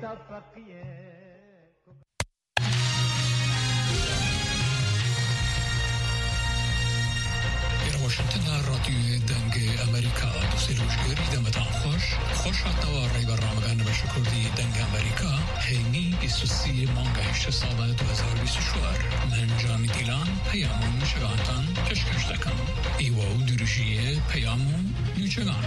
واشنطن رادیو دنگ امریکا دوستلوشگری دمتان خوش هاتنواری برنامه بشکردی دنگ امریکا هینی 23 مانگ 8 سال 2024 من جامی دیلان پیامون شگانتان کشکش دکم ایوو دروجیه پیامون نیوچگان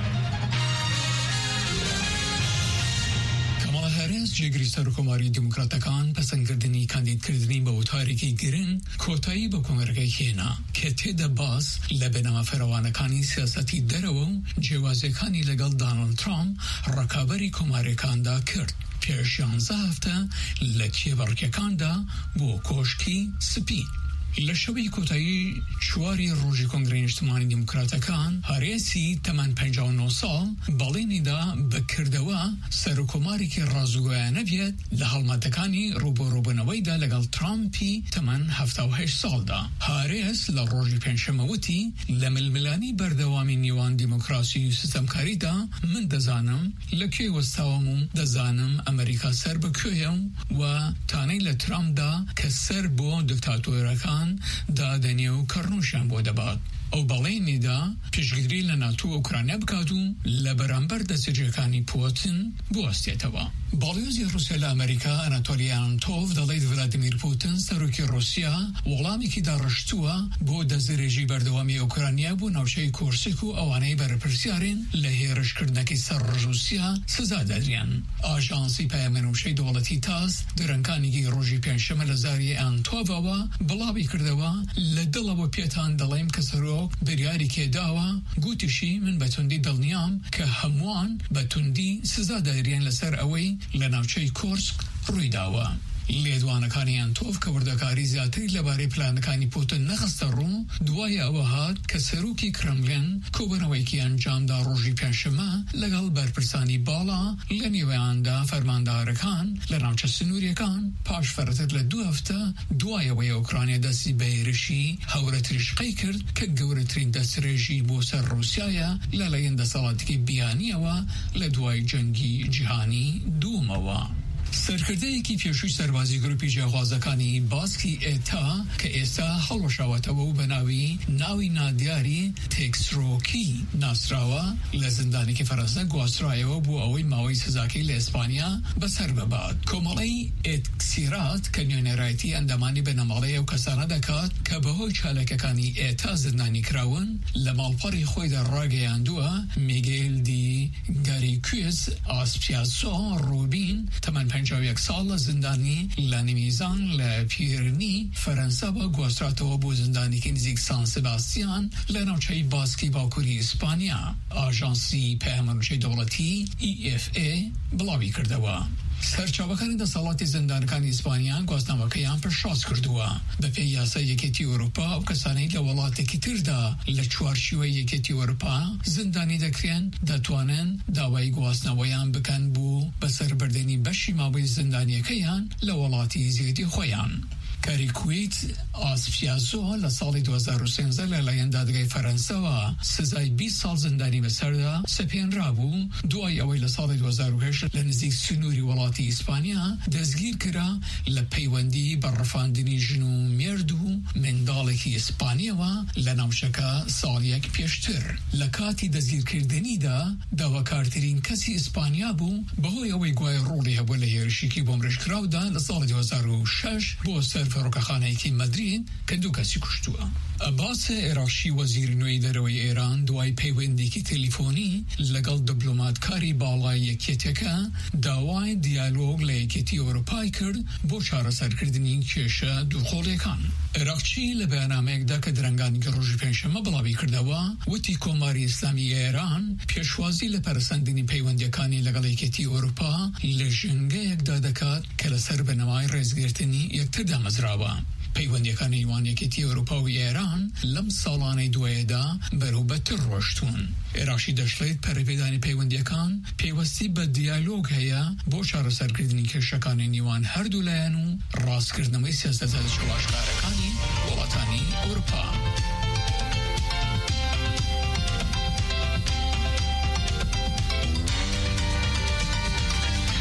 کامالا هریس جگری سرکوماری دموکراتکان پسندکردنی کاندیدکردنی با تاریکی گرین کوتایی با کنگرگای هینا که تید باز لبنما فروانکانی سیاستی درو جوازکانی لگل دانالد ترامپ رکابری کمارکان دا کرد پیش 11 هفته لکیه برککان دا بو کوشکی سپی لشبی کوتایی شواری روزی کنگره اجتماعی دموکراتکان هریسی 59 سال بالینی دا بکردوا سرکوماری که رازوگویا نبید لحالمتکانی روبنوی دا لگل ترامپی 78 سال دا هریس لروزی پنجشنبه‌وتی لململانی بردوامی نیوان دموکراسی و سیستمکاری دا من دزانم لکی وستاومو دزانم امریکا سر بکویم و تانی لترامپ دا که سر بو دکتاتورکان دادنی و کرنوشان بوده باد او بالینی دا پیشگیری لناتو اوکراینیا بکاتو لبرانبر دستجکانی پوتین بوستیتوا بالیوزی روسیه لامریکا اناتولیا انتوف دالید ولادیمیر پوتین سروکی روسیا ولامی که دارشتوا بو دزرجی بردوامی اوکراینیا بو نوشه کورسیکو اوانی برپرسیارین لهیرش کردنکی سر روسیا سزا دادریان آژانسی پیامنوشه دولتی تاس درنکانی روزی پنجشنبه لزاری انتوفوا بلابی کردوا لدلا و پیتان دلایم کسرو بریاری که داوا گوتشی من بتوندی دلنیام که هموان بتوندی سزا داریان لسر اوی لناوچه کورسک روی داوا لیدوانکانی انتوف که وردکاری زیادری لباری پلانکانی پوتین نخسته رو دوای اوهاد که سروکی کرملین کوبنوی که انجام دا روزی پنجشنبه لگل برپرسانی بالا لنیوان دا فرماندارکان لناوچه سنوریکان پاش فراتر لدو هفته دوای اوی اوکراینیا دستی بیرشی هورت رشقی کرد که گورترین دست رژی بو سر روسیایا للاین دسالاتی که بیانی و لدوای جنگی جهانی دوم و سرکرده یکی پیشوی سربازی گروپی جهازکانی باسکی ایتا که ایسا حلو شواته و بناوی ناوی نادیاری تکسروکی ناسراوا لزندانی که فرانسه گواسرایه و بو اوی ماوی سزاکی لاسپانیا بسر بباد کمالی اتکسیرات کنیون رایتی اندامانی بنامالی و کسانه دکات که به های چالککانی ایتا زندانی کراون لمالپاری خوی در راگه اندوه میگیل دی گاریکویز آسپیاسو روبین 51 سال زندانی لنمیزان لپیرنی فرانسه با گوسترات و بو زندانی که نزدیک سان سباستیان لنوچه باسکی باکوری اسپانیا آژانسی پیامنوشه دولتی EFA بلاوی کرده و سرچاوکانی دسالات زندانکانی اسپانیا گوزنامکیان پرشاز کردوا به پی یاسا یکیتی اروپا و کسانی لولاتی که تردا لچوارشیوی یکیتی اروپا زندانی دکرین داتوانن داوای گوزنامویان بکن بو بسر بردنی بشی مابی زندانیکیان لولاتی زیدی خویان کاریکویت آسفیازو لسال 2013 للاین دادگاه فرانسه و سزای 20 سال زندانی به سردا سپین رابو دوای اویل سال 2008 لنزدیک سنوری ولاتی اسپانیا دزگیر کرا لپیوندی بررفاندنی جنو مردو مندالکی اسپانیا و لنوشکا سال یک پیشتر لکاتی دزگیر کردنی دا دواکارترین کسی اسپانیا بو بهوی اوی گوی رولی ولی هرشیکی بومرش کراو دا لسال 2006 بو فروکخانه که مدرید کندو کسی کشتوه عباس عراقچی وزیر نوی دروی ایران دوای پیوندی که تلفنی لگل دیپلماتکاری بالای یکیتیکه داوای دیالوگ لیکیتی اروپای کرد بو چاره سرکردنی کشه دخولیکان عراقچی لبرنامه دا که درنگانی که روزی پنجشنبه بلاوی کرده و تی کماری اسلامی ایران پیشوازی لپرسندنی پیوندیکانی لگل یکیتی اروپا لجنگه یک دادکات که لسر به نمای رزگرتنی یک تردم ازراوه پیوندیکانی ایوان یکیتی اروپا و ایران لم سالانه دویدا بروبت رشتون عراقچی دشلید پرپیدانی پیوندیکان پیوستی به دیالوگ هیا بو چاره سرکردنی که شکانی نیوان هر دولینو راست کردنمی سیاست شواشکارکانی ولاتانی اروپا